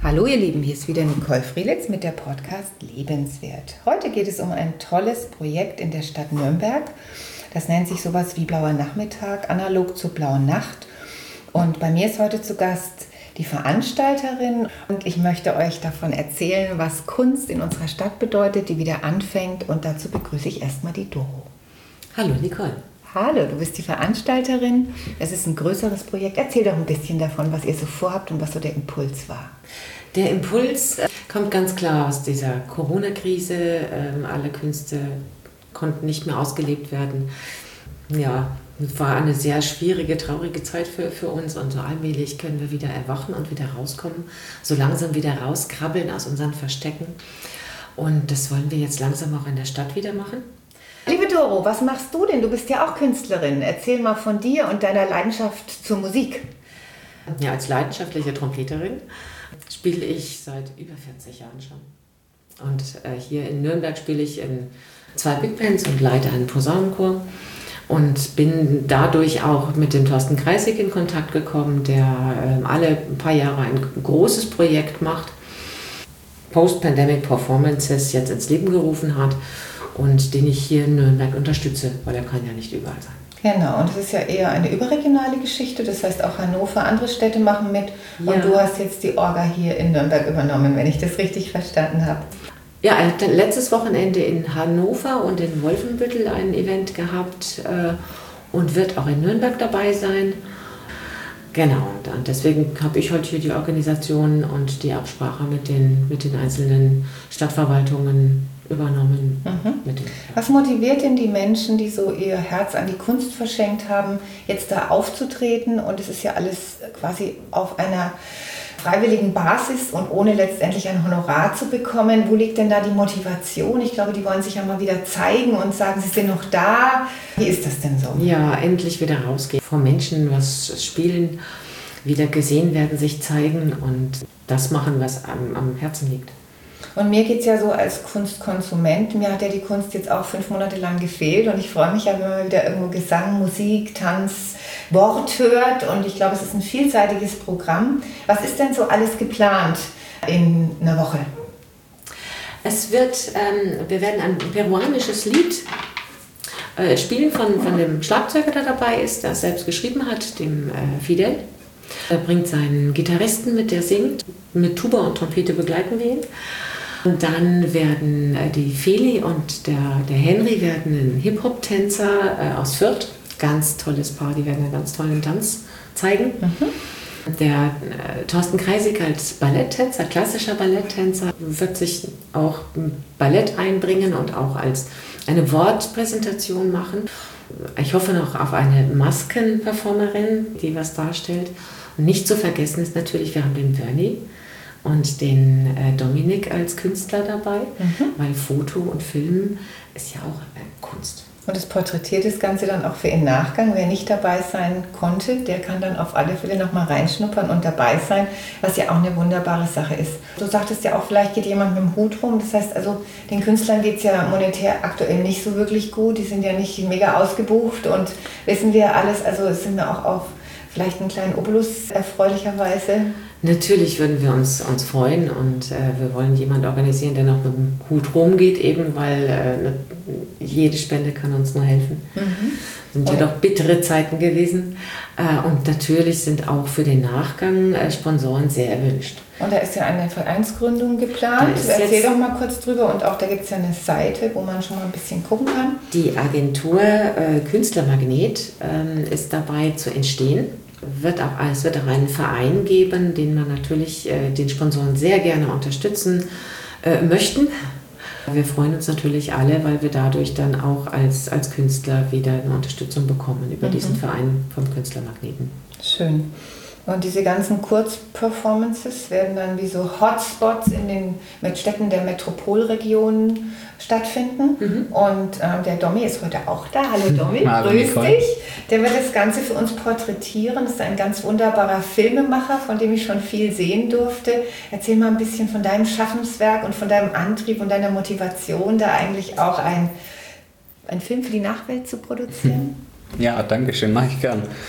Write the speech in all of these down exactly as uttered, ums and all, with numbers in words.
Hallo ihr Lieben, hier ist wieder Nicole Frielitz mit der Podcast Lebenswert. Heute geht es um ein tolles Projekt in der Stadt Nürnberg. Das nennt sich sowas wie Blauer Nachmittag, analog zur Blauen Nacht. Und bei mir ist heute zu Gast die Veranstalterin und ich möchte euch davon erzählen, was Kunst in unserer Stadt bedeutet, die wieder anfängt. Und dazu begrüße ich erstmal die Doro. Hallo Nicole. Hallo, du bist die Veranstalterin. Es ist ein größeres Projekt. Erzähl doch ein bisschen davon, was ihr so vorhabt und was so der Impuls war. Der Impuls kommt ganz klar aus dieser Corona-Krise. Ähm, alle Künste konnten nicht mehr ausgelebt werden. Ja, es war eine sehr schwierige, traurige Zeit für, für uns und so allmählich können wir wieder erwachen und wieder rauskommen, so langsam wieder rauskrabbeln aus unseren Verstecken. Und das wollen wir jetzt langsam auch in der Stadt wieder machen. Liebe Doro, was machst du denn? Du bist ja auch Künstlerin. Erzähl mal von dir und deiner Leidenschaft zur Musik. Ja, als leidenschaftliche Trompeterin spiele ich seit über vierzig Jahren schon. Und äh, hier in Nürnberg spiele ich in zwei Big Bands und leite einen Posaunenchor. Und bin dadurch auch mit dem Thorsten Kreisig in Kontakt gekommen, der äh, alle paar Jahre ein großes Projekt macht, Post-Pandemic Performances jetzt ins Leben gerufen hat und den ich hier in Nürnberg unterstütze, weil er kann ja nicht überall sein. Genau, und es ist ja eher eine überregionale Geschichte, das heißt auch Hannover, andere Städte machen mit und ja. Du hast jetzt die Orga hier in Nürnberg übernommen, wenn ich das richtig verstanden habe. Ja, er hat letztes Wochenende in Hannover und in Wolfenbüttel ein Event gehabt äh, und wird auch in Nürnberg dabei sein. Genau, und deswegen habe ich heute hier die Organisation und die Absprache mit den, mit den einzelnen Stadtverwaltungen übernommen. Mhm. Mit den, ja. Was motiviert denn die Menschen, die so ihr Herz an die Kunst verschenkt haben, jetzt da aufzutreten? Und es ist ja alles quasi auf einer freiwilligen Basis und ohne letztendlich ein Honorar zu bekommen. Wo liegt denn da die Motivation? Ich glaube, die wollen sich ja mal wieder zeigen und sagen, sie sind noch da. Wie ist das denn so? Ja, endlich wieder rausgehen, vor Menschen was spielen, wieder gesehen werden, sich zeigen und das machen, was am, am Herzen liegt. Und mir geht es ja so als Kunstkonsument, mir hat ja die Kunst jetzt auch fünf Monate lang gefehlt und ich freue mich ja, wenn man wieder irgendwo Gesang, Musik, Tanz, Wort hört und ich glaube, es ist ein vielseitiges Programm. Was ist denn so alles geplant in einer Woche? Es wird, ähm, wir werden ein peruanisches Lied äh, spielen von, von dem Schlagzeuger, der dabei ist, der es selbst geschrieben hat, dem äh, Fidel. Er bringt seinen Gitarristen mit, der singt. Mit Tuba und Trompete begleiten wir ihn. Und dann werden äh, die Feli und der, der Henry werden ein Hip-Hop-Tänzer äh, aus Fürth. Ganz tolles Paar, die werden einen ganz tollen Tanz zeigen. Mhm. Der äh, Thorsten Kreisig als Balletttänzer, klassischer Balletttänzer, wird sich auch Ballett einbringen und auch als eine Wortpräsentation machen. Ich hoffe noch auf eine Maskenperformerin, die was darstellt. Und nicht zu vergessen ist natürlich, wir haben den Bernie und den äh, Dominik als Künstler dabei, mhm. weil Foto und Film ist ja auch äh, Kunst. Und es porträtiert das Ganze dann auch für den Nachgang. Wer nicht dabei sein konnte, der kann dann auf alle Fälle noch mal reinschnuppern und dabei sein, was ja auch eine wunderbare Sache ist. Du sagtest ja auch, vielleicht geht jemand mit dem Hut rum. Das heißt also, den Künstlern geht es ja monetär aktuell nicht so wirklich gut. Die sind ja nicht mega ausgebucht und wissen wir alles. Also es sind wir auch auf vielleicht einen kleinen Obolus erfreulicherweise. Natürlich würden wir uns, uns freuen und äh, wir wollen jemanden organisieren, der noch mit dem Hut rumgeht, eben weil äh, jede Spende kann uns nur helfen. Mhm. Sind ja doch bittere Zeiten gewesen. Äh, und natürlich sind auch für den Nachgang äh, Sponsoren sehr erwünscht. Und da ist ja eine Vereinsgründung geplant. Erzähl doch mal kurz drüber. Und auch da gibt es ja eine Seite, wo man schon mal ein bisschen gucken kann. Die Agentur äh, Künstlermagnet äh, ist dabei zu entstehen. Wird auch, es wird auch einen Verein geben, den man natürlich äh, den Sponsoren sehr gerne unterstützen äh, möchten. Wir freuen uns natürlich alle, weil wir dadurch dann auch als, als Künstler wieder eine Unterstützung bekommen über mhm. diesen Verein vom Künstlermagneten. Schön. Und diese ganzen Kurzperformances werden dann wie so Hotspots in den Städten der Metropolregionen stattfinden. Mhm. Und äh, der Domi ist heute auch da. Hallo Domi, Hallo, grüß Nicole. dich. Der wird das Ganze für uns porträtieren. Das ist ein ganz wunderbarer Filmemacher, von dem ich schon viel sehen durfte. Erzähl mal ein bisschen von deinem Schaffenswerk und von deinem Antrieb und deiner Motivation, da eigentlich auch ein, ein Film für die Nachwelt zu produzieren. Ja, danke schön, mache ich gern.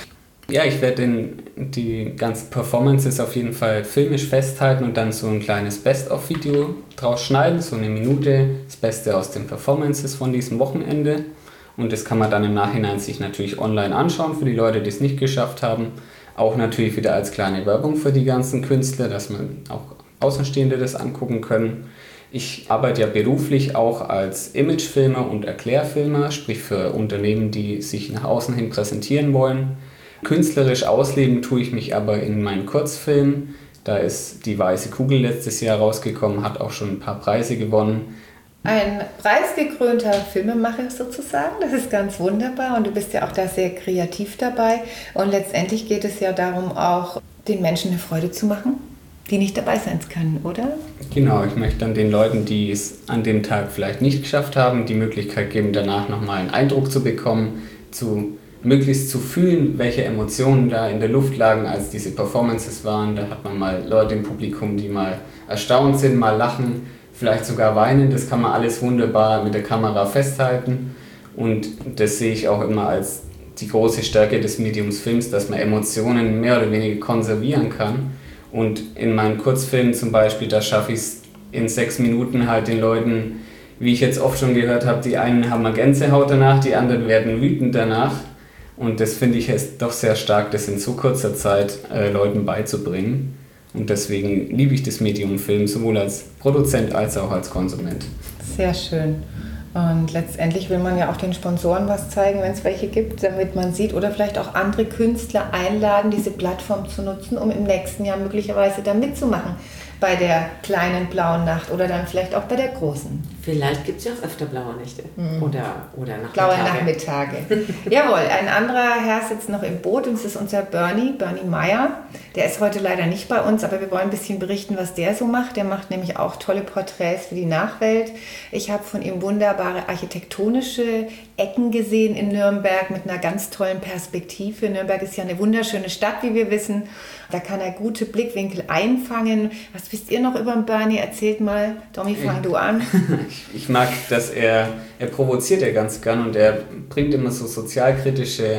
Ja, ich werde die ganzen Performances auf jeden Fall filmisch festhalten und dann so ein kleines Best-of-Video draus schneiden, so eine Minute, das Beste aus den Performances von diesem Wochenende. Und das kann man dann im Nachhinein sich natürlich online anschauen für die Leute, die es nicht geschafft haben. Auch natürlich wieder als kleine Werbung für die ganzen Künstler, dass man auch Außenstehende das angucken können. Ich arbeite ja beruflich auch als Imagefilmer und Erklärfilmer, sprich für Unternehmen, die sich nach außen hin präsentieren wollen. Künstlerisch ausleben tue ich mich aber in meinen Kurzfilmen. Da ist Die Weiße Kugel letztes Jahr rausgekommen, hat auch schon ein paar Preise gewonnen. Ein preisgekrönter Filmemacher sozusagen, das ist ganz wunderbar und du bist ja auch da sehr kreativ dabei. Und letztendlich geht es ja darum, auch den Menschen eine Freude zu machen, die nicht dabei sein können, oder? Genau, ich möchte dann den Leuten, die es an dem Tag vielleicht nicht geschafft haben, die Möglichkeit geben, danach nochmal einen Eindruck zu bekommen, zu möglichst zu fühlen, welche Emotionen da in der Luft lagen, als diese Performances waren. Da hat man mal Leute im Publikum, die mal erstaunt sind, mal lachen, vielleicht sogar weinen. Das kann man alles wunderbar mit der Kamera festhalten. Und das sehe ich auch immer als die große Stärke des Mediums Films, dass man Emotionen mehr oder weniger konservieren kann. Und in meinen Kurzfilmen zum Beispiel, da schaffe ich es in sechs Minuten halt den Leuten, wie ich jetzt oft schon gehört habe, die einen haben eine Gänsehaut danach, die anderen werden wütend danach. Und das finde ich ist doch sehr stark, das in so kurzer Zeit äh, Leuten beizubringen. Und deswegen liebe ich das Medium Film, sowohl als Produzent als auch als Konsument. Sehr schön. Und letztendlich will man ja auch den Sponsoren was zeigen, wenn es welche gibt, damit man sieht, oder vielleicht auch andere Künstler einladen, diese Plattform zu nutzen, um im nächsten Jahr möglicherweise da mitzumachen bei der kleinen blauen Nacht oder dann vielleicht auch bei der großen. Vielleicht gibt es ja auch öfter blaue Nächte mhm. oder, oder Nachmittage. Blaue Nachmittage. Jawohl, ein anderer Herr sitzt noch im Boot und es ist unser Bernie, Bernie Meyer. Der ist heute leider nicht bei uns, aber wir wollen ein bisschen berichten, was der so macht. Der macht nämlich auch tolle Porträts für die Nachwelt. Ich habe von ihm wunderbare architektonische Ecken gesehen in Nürnberg mit einer ganz tollen Perspektive. Nürnberg ist ja eine wunderschöne Stadt, wie wir wissen. Da kann er gute Blickwinkel einfangen. Was wisst ihr noch über den Bernie? Erzählt mal. Domi, fang du an. Ich mag, dass er, er provoziert ja ganz gern und er bringt immer so sozialkritische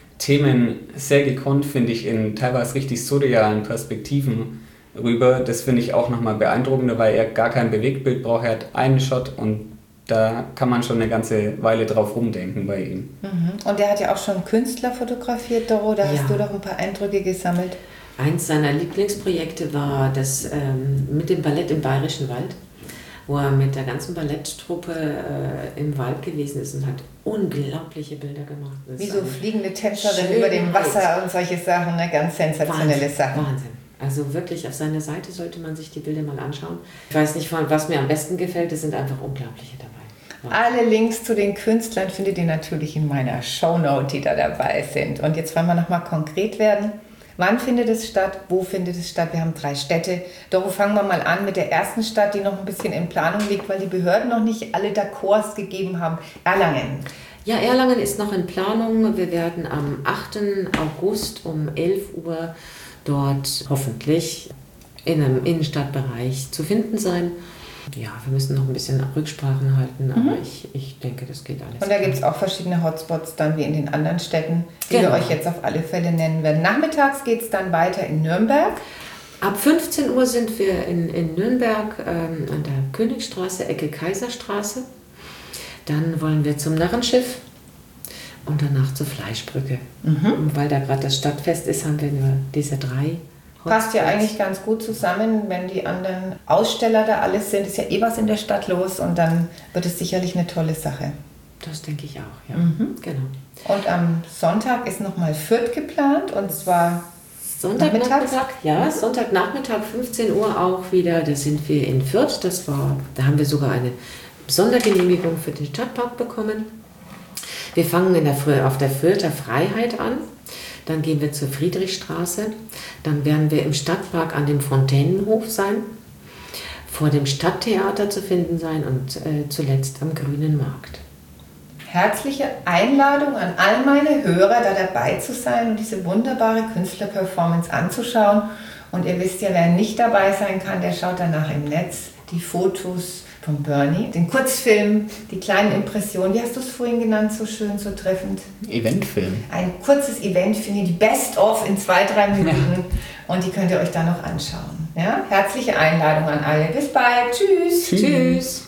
Themen sehr gekonnt, finde ich, in teilweise richtig surrealen Perspektiven rüber. Das finde ich auch nochmal beeindruckender, weil er gar kein Bewegtbild braucht. Er hat einen Shot und da kann man schon eine ganze Weile drauf rumdenken bei ihm. Und er hat ja auch schon Künstler fotografiert, Doro. Da ja. hast du doch ein paar Eindrücke gesammelt. Eins seiner Lieblingsprojekte war das ähm, mit dem Ballett im Bayerischen Wald, wo er mit der ganzen Balletttruppe äh, im Wald gewesen ist und hat unglaubliche Bilder gemacht. Wie so fliegende Tänzerin über dem Wasser und solche Sachen, ne? Ganz sensationelle Wahnsinn, Sachen. Wahnsinn. Also wirklich, auf seiner Seite sollte man sich die Bilder mal anschauen. Ich weiß nicht, was mir am besten gefällt, es sind einfach unglaubliche dabei. Wahnsinn. Alle Links zu den Künstlern findet ihr natürlich in meiner Shownote, die da dabei sind. Und jetzt wollen wir nochmal konkret werden. Wann findet es statt? Wo findet es statt? Wir haben drei Städte. Doch fangen wir mal an mit der ersten Stadt, die noch ein bisschen in Planung liegt, weil die Behörden noch nicht alle D'accords gegeben haben. Erlangen. Ja, Erlangen ist noch in Planung. Wir werden am achten August um elf Uhr dort hoffentlich in einem Innenstadtbereich zu finden sein. Ja, wir müssen noch ein bisschen Rücksprachen halten, aber mhm. ich, ich denke, das geht alles. Und da gibt es auch verschiedene Hotspots dann wie in den anderen Städten, die genau. wir euch jetzt auf alle Fälle nennen werden. Nachmittags geht es dann weiter in Nürnberg. Ab fünfzehn Uhr sind wir in, in Nürnberg ähm, an der Königstraße, Ecke Kaiserstraße. Dann wollen wir zum Narrenschiff und danach zur Fleischbrücke. Mhm. Weil da gerade das Stadtfest ist, haben wir nur diese drei. Passt ja eigentlich ganz gut zusammen, wenn die anderen Aussteller da alles sind. Ist ja eh was in der Stadt los und dann wird es sicherlich eine tolle Sache. Das denke ich auch, ja. Mhm. Genau. Und am Sonntag ist nochmal Fürth geplant und zwar Sonntagnachmittag, ja, Sonntagnachmittag, fünfzehn Uhr auch wieder. Da sind wir in Fürth. Das war, da haben wir sogar eine Sondergenehmigung für den Stadtpark bekommen. Wir fangen in der, auf der Fürther Freiheit an. Dann gehen wir zur Friedrichstraße. Dann werden wir im Stadtpark an dem Fontänenhof sein, vor dem Stadttheater zu finden sein und äh, zuletzt am Grünen Markt. Herzliche Einladung an all meine Hörer, da dabei zu sein und diese wunderbare Künstlerperformance anzuschauen. Und ihr wisst ja, wer nicht dabei sein kann, der schaut danach im Netz die Fotos von Bernie, den Kurzfilm, die kleinen Impressionen. Wie hast du es vorhin genannt, so schön, so treffend? Eventfilm. Ein kurzes Event, finde ich, die Best-of in zwei, drei Minuten. Ja. Und die könnt ihr euch dann noch anschauen. Ja? Herzliche Einladung an alle. Bis bald. Tschüss. Tschüss. Tschüss.